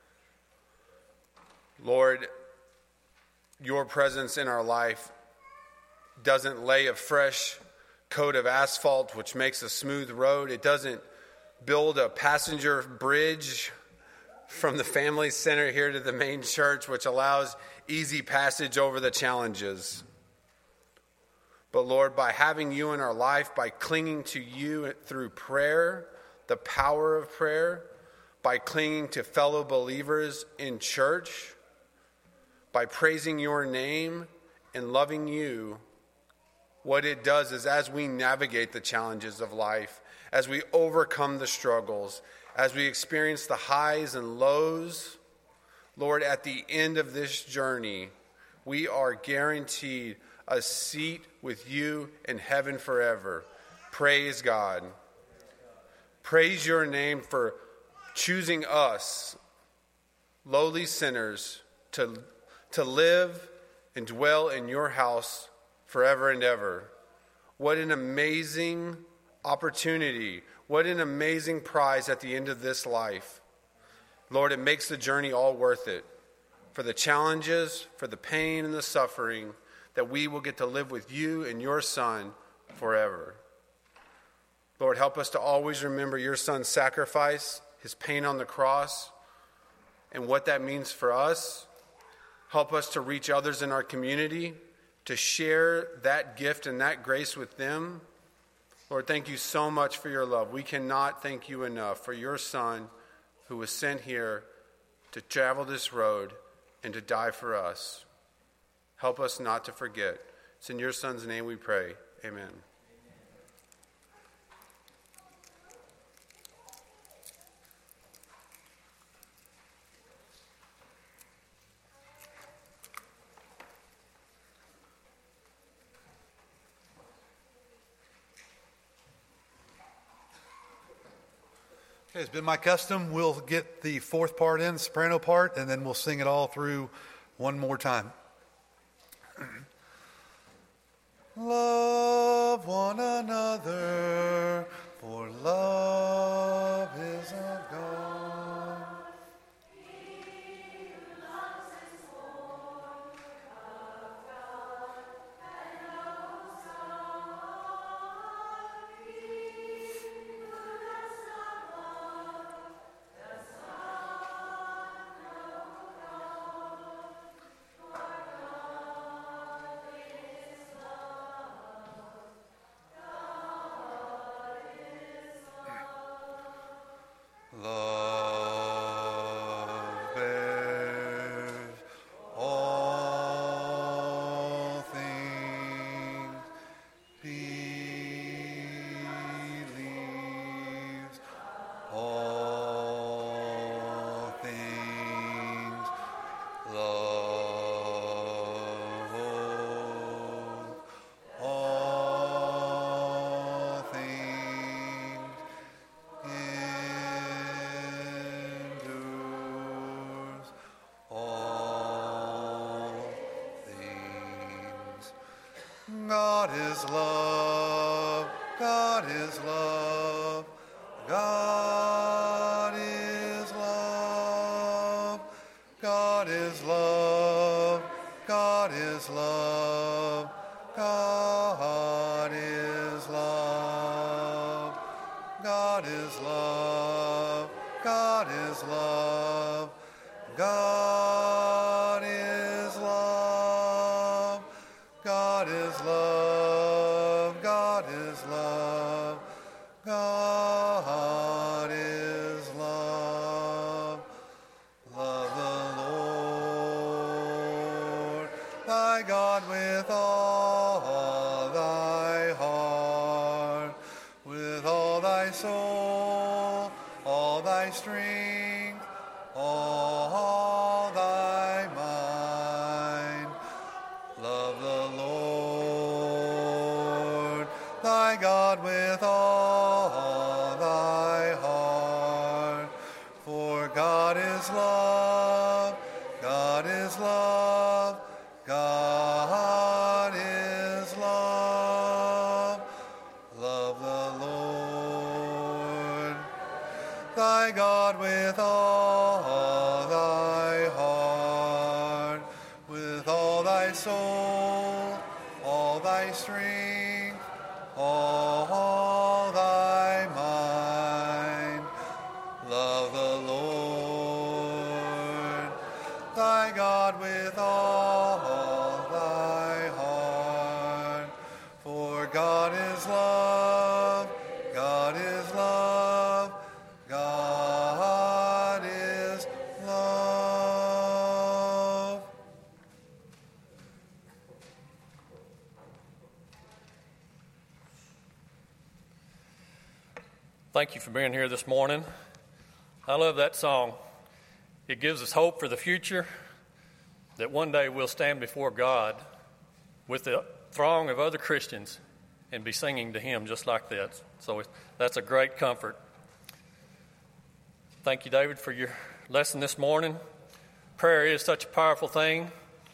Lord, your presence in our life doesn't lay a fresh coat of asphalt which makes a smooth road. It doesn't build a passenger bridge from the family center here to the main church, which allows easy passage over the challenges. But Lord, by having you in our life, by clinging to you through prayer, the power of prayer, by clinging to fellow believers in church, by praising your name and loving you, what it does is as we navigate the challenges of life, as we overcome the struggles, as we experience the highs and lows, Lord, at the end of this journey, we are guaranteed a seat with you in heaven forever. Praise God. Praise your name for choosing us, lowly sinners, to live and dwell in your house forever and ever. What an amazing opportunity. What an amazing prize at the end of this life. Lord, it makes the journey all worth it. For the challenges, for the pain and the suffering, that we will get to live with you and your Son forever. Lord, help us to always remember your Son's sacrifice, his pain on the cross, and what that means for us. Help us to reach others in our community. to share that gift and that grace with them. Lord, thank you so much for your love. We cannot thank you enough for your Son who was sent here to travel this road and to die for us. Help us not to forget. It's in your Son's name we pray. Amen. Okay, it's been my custom. We'll get the fourth part in, the soprano part, and then we'll sing it all through one more time. Love one another, for love is of God. Love bears all things, believes all things, love all things, endures all things. God is love, God is love, God is love, God is love, God is love, God is love, God is love, God is love, God is love, God is love, God is love, God is love. Love the Lord thy God with all thy heart, with all thy soul, all thy strength, all thy mind. Love the Lord thy God with all thy heart, for God is love, God is love, God is love. Love the Lord thy God with all thy heart, with all thy soul, all thy strength, all thy mind. Love the Lord thy God with all thy heart, for God is love, God is love, God is love. Thank you for being here this morning. I love that song. It gives us hope for the future, that one day we'll stand before God with a throng of other Christians and be singing to Him just like that. So that's a great comfort. Thank you, David, for your lesson this morning. Prayer is such a powerful thing.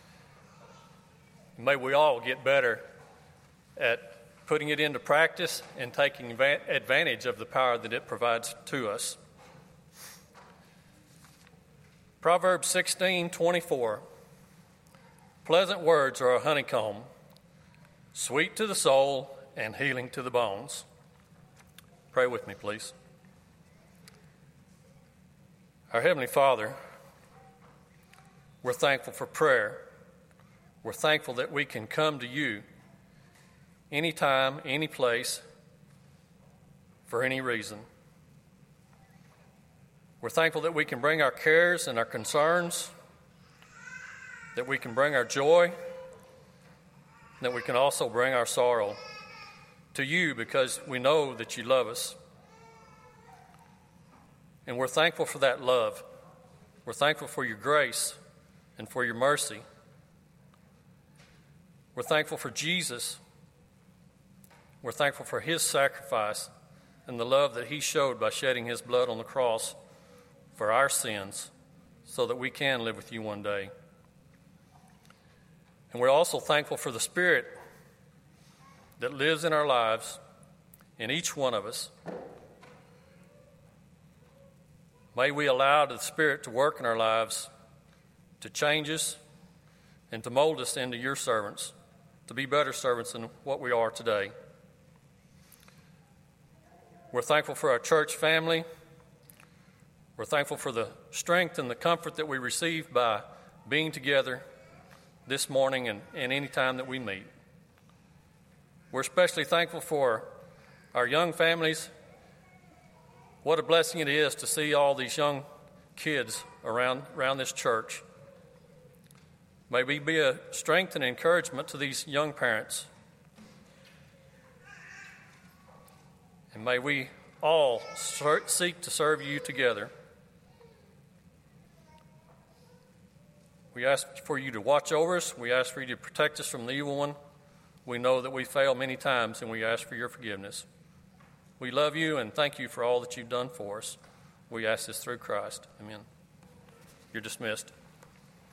May we all get better at putting it into practice and taking advantage of the power that it provides to us. Proverbs 16:24. Pleasant words are a honeycomb, sweet to the soul and healing to the bones. Pray with me, please. Our Heavenly Father, we're thankful for prayer. We're thankful that we can come to you anytime, any place, for any reason. We're thankful that we can bring our cares and our concerns, that we can bring our joy, that we can also bring our sorrow to you because we know that you love us. And we're thankful for that love. We're thankful for your grace and for your mercy. We're thankful for Jesus. We're thankful for his sacrifice and the love that he showed by shedding his blood on the cross for our sins so that we can live with you one day. And we're also thankful for the Spirit that lives in our lives, in each one of us. May we allow the Spirit to work in our lives, to change us, and to mold us into your servants, to be better servants than what we are today. We're thankful for our church family. We're thankful for the strength and the comfort that we receive by being together this morning and any time that we meet. We're especially thankful for our young families. What a blessing it is to see all these young kids around this church. May we be a strength and encouragement to these young parents. And may we all seek to serve you together. We ask for you to watch over us. We ask for you to protect us from the evil one. We know that we fail many times, and we ask for your forgiveness. We love you and thank you for all that you've done for us. We ask this through Christ. Amen. You're dismissed.